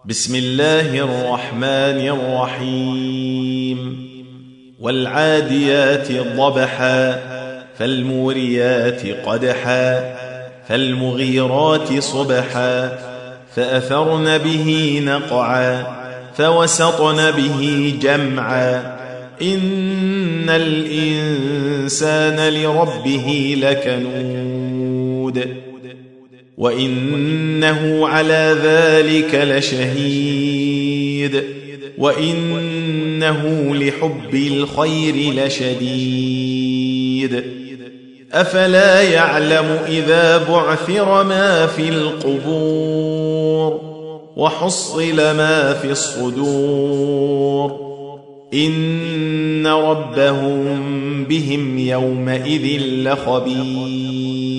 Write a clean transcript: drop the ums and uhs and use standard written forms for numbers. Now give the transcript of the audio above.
بسم الله الرحمن الرحيم والعاديات ضبحا فالموريات قدحا فالمغيرات صبحا فأثرن به نقعا فوسطن به جمعا إن الإنسان لربه لكنود وإنه على ذلك لشهيد وإنه لحب الخير لشديد أفلا يعلم إذا بعثر ما في القبور وحصل ما في الصدور إن ربهم بهم يومئذ لخبير